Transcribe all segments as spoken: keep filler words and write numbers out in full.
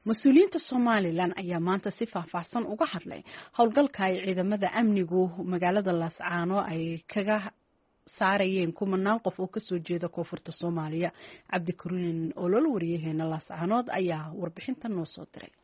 mas-uuliyiinta Somaliland ayaa maanta si faahfaahsan uga hadlay howlgalka ay ciidamada amnigu magaalada Laascaano ay kaga saarayeen kumanaan qof oo kasoo jeeda koonfurta Soomaaliya. Cabdikariin Olol wariyaheena Laascaanood ayaa warbixinta noo soo diray.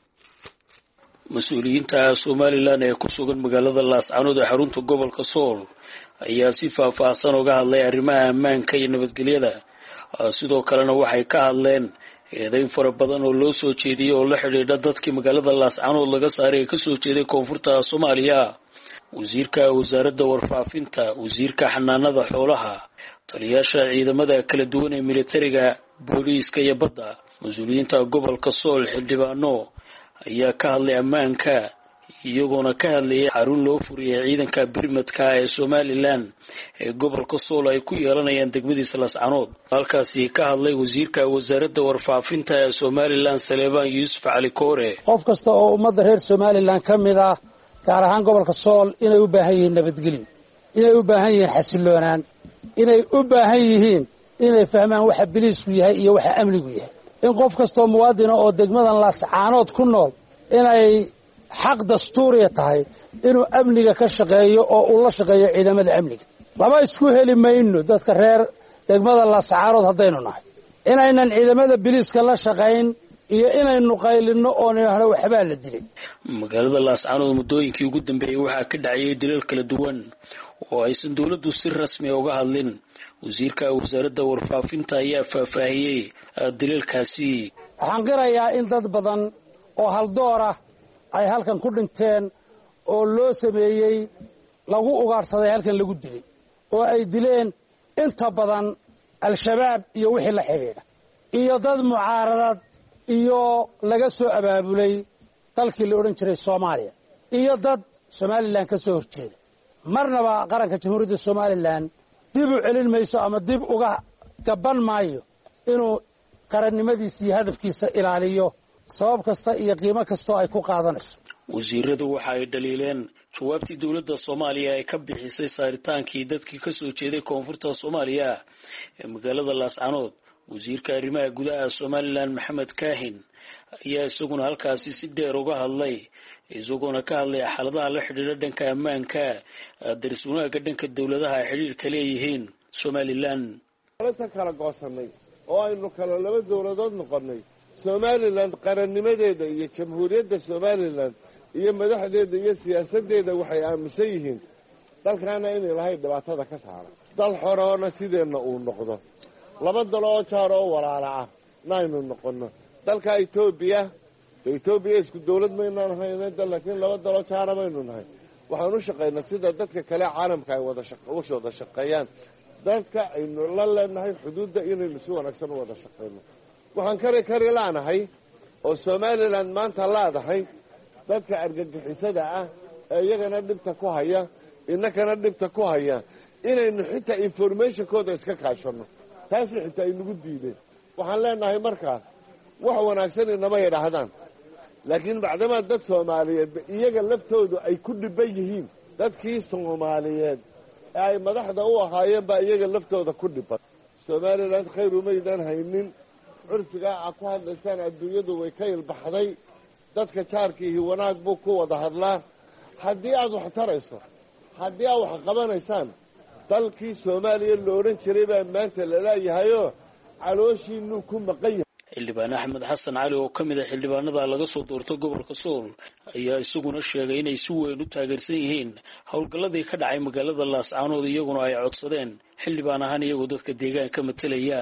mas-uuliyiinta Somaliland ee ku sugan magaalada Laascaanood ee xarunta gobolka Sool ayaa si faahfaahsan uga hadlay arrimaha ammaanka iyo nabadgelyada. sidoo kalena waxay ka hadleen eedayn fara badan oo loo soo jeediyay oo la xiriira dadkii magaalada Laascaanood laga saaray ka soo jeeday koonfurta Soomaaliya. wasiirka wasaaradda warfaafinta, wasiirka xanaanada xoolaha, taliyaasha ciidamada kala duwan ee militariga, booliiska iyo badda, mas-uuliyiinta gobolka Sool, xildhibaano ayaa ka hadlay ammaanka iyagoona ka hadlayay xarun loo furiyay ciidanka birmadka ee Somaliland ee gobolka Sool ay ku yeelanayaan degmadiisa Laascaanood. halkaasi ka hadlay wasiirka wasaaradda warfaafinta ee Somaliland Saleebaan Yuusuf Cali Koore. qof kasta oo ummadda reer Somaliland ka mid ah gaar ahaan gobolka Sool inay u baahan yihiin nabadgelyo, inay u baahan yihiin xasiloonaan, inay u baahan yihiin inay fahmaan waxa biliisku yahay iyo waxa amnigu yahay. in qof kasta oo muwaadin oo degmadan Laascaanood ku nool inay xaq dastuuriya tahay inuu amniga ka shaqeeyo oo uu la shaqeeyo ciidamada amniga. lama isku heli mayno dadka reer degmada Laascaanood haddaynu nahay inaynan ciidamada biliiska la shaqeyn iyo inaynu qaylino oo nahro waxba la dilay. magaalada Laascaanood muddooyinkii ugu dambeeyay waxaa ka dhacay dilal kala duwan oo aysan dawladdu si rasmi ah uga hadlin. wasiirka wasaaradda warfaafinta ayaa faahfaahiyay dilalkaasi. waxaan qirayaa in dad badan oo haldoor ah ay halkan ku dhinteen oo loo sameeyay lagu ugaarsaday halkan lagu dilay oo ay dileen inta badan al-shabaab iyo wixii la xiriira iyo dad mucaaradad iyo laga soo abaabulay dalkii la oran jiray Soomaaliya iyo dad Somaliland ka soo horjeeda. marnaba qaranka jamhuuriyadda Somaliland dib u celin mayso ama dib uga gaban maayo inuu qarannimadiisa iyo hadafkiisa ilaaliyo sabab kasta iyo qiimo kasta ay ku qaadanayso. wasiiradu waxa ay dhaliileen jawaabtii dawladda Soomaaliya ay ka bixisay saaritaankii dadkii ka soo jeeday koonfurta Soomaaliya ee magaalada Laascaanood. wasiirka arrimaha gudaha Somaliland Maxamed Kaahin ayaa isaguna halkaasi si dheer uga hadlay isaguna ka hadlay xaaladaha la xiriira dhanka ammaanka, daris wanaagga dhanka dawladaha xiriirka leeyihiin Somaliland. inta kala goosanay oo aynu kala laba dawladood noqonay Somaliland qarannimadeeda iyo jamhuuriyadda Somaliland iyo madaxdeeda iyo siyaasadeeda waxay aaminsan yihiin dalkana inay lahay dhibaatada ka saaran dal xoroona sideena uu noqdo laba dal oo jaar oo walaala ah naynu noqono. dalka Ethiopia Ethiopia isku dawlad ma inaan hayno dal laakiin laba dal oo jaar maynu nahay. waxaan u shaqeynaa sida dadka kale caalamka ay wada shaqo wada shaqeeyaan dadka aynu la leenahay xuduudda inaynu si wanaagsan u wada shaqeyno. waxaan kare kare laanahay oo Somaliland maanta laadahay dadka argagixisada ah ee iyagana dhibta ku haya innakana dhibta ku haya inaynu xitaa information kooda iska kaashano. taasi xitaa ay nagu diideen. waxaan leenahay markaa wax wanaagsan inama yidhaahdaan laakiin bacdama dad Soomaaliyeed iyaga laftoodu ay ku dhiban yihiin dadkii Soomaaliyeed ee ay madaxda u ahaayeen baa iyaga laftooda ku dhiban. Somaliland khayr uma idaan haynin. curfiga aad ku hadlaysaan adduunyadu way ka ilbaxday. dadka jaarkiihi wanaag buu ku wada hadlaa. haddii aad wax tarayso haddii aad wax qabanaysaan dalkii Soomaaliya la oran jiray baa maanta la leeyahayoo calooshiinu ku maqan yahay. xildhibaan Axmed Xasan Cali oo ka mid ah xildhibaanada laga soo doortay gobolka Sool ayaa isaguna sheegay inay si weyn u taageersan yihiin howlgalladii ka dhacay magaalada Laascaanood iyaguna ay codsadeen xildhibaan ahaan iyagoo dadka deegaanka matalaya.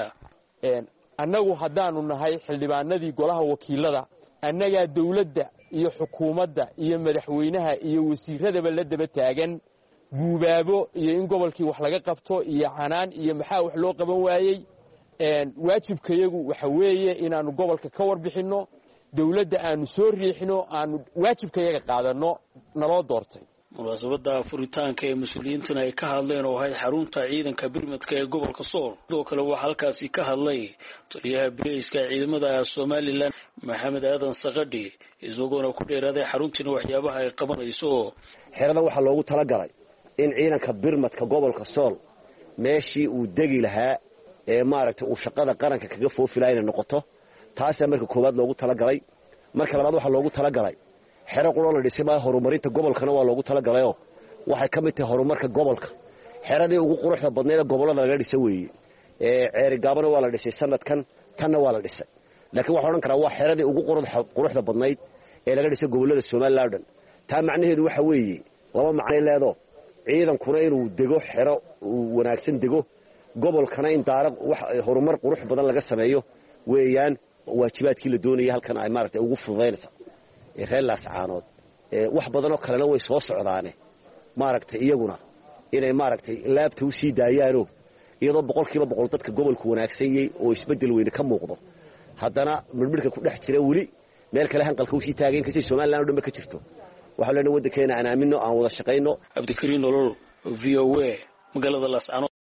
annagu haddaanu nahay xildhibaanadii golaha wakiilada annagaa dawladda iyo xukuumadda iyo madaxweynaha iyo wasiiradaba la daba taagan guubaabo iyo in gobolkii wax laga qabto iyo canaan iyo maxaa wax loo qaban waayey. waajibkayagu waxa weeye inaanu gobolka ka warbixinno dawladda aanu soo riixino aanu waajibkayaga qaadano naloo doortay. munaasabada furitaanka ee mas-uuliyiintana ay ka hadleen oo ahayd xarunta ciidanka birmadka ee gobolka Sool. sidoo kale waxaa halkaasi ka hadlay taliyaha booliiska ciidamada Somaliland Maxamed Aadan Saqadhi isagoona ku dheeraaday xaruntina waxyaabaha ay qabanayso. xerada waxaa loogu talagalay in ciidanka birmadka gobolka Sool meeshii uu degi lahaa ee maaragtay uu shaqada qaranka kaga foofilayna noqoto. taas marka koowaad loogu talagalay marka labaad waxa loogu talagalay xero quro la dhisay ma horumarinta gobolkana waa loogu talagalay oo waxay ka mid tahay horumarka gobolka xeradii ugu quruxda badneed gobolada laga dhisay weeye ee ceeri gaabana waa la dhisay sanadkan tanna waa la dhisay laakiin waxa oran karaa waa xeradii ugu quruxda badneed ee laga dhisay gobolada Soomaaliland taa macnaheedu waxa weeye laba macne leedo ciidankuna inuu dego xero wanaagsan dego gobolkana in daaraq wax horumar qurux badan laga sameeyo weeyaan waajibaadkii la doonayay halkan ay maaragtay ugu fududeynaysa ee reer Laascaanood ee wax badan oo kale way soo socdaane maaragtay iyaguna inay maaragtay laabta u sii daayaano iyadoo boqolkiiba boqol dadka gobolku wanaagsan yahay oo isbedel weyn ka muuqdo haddana midmidka ku dhex jira wali meel kale hanqalka u sii taageen kasii Soomaaliland oo dhanba ka jirto waxa la waddankeena aan aamino aan wada shaqeyno Abdikariin Nolol V O A magaalada Laascaanood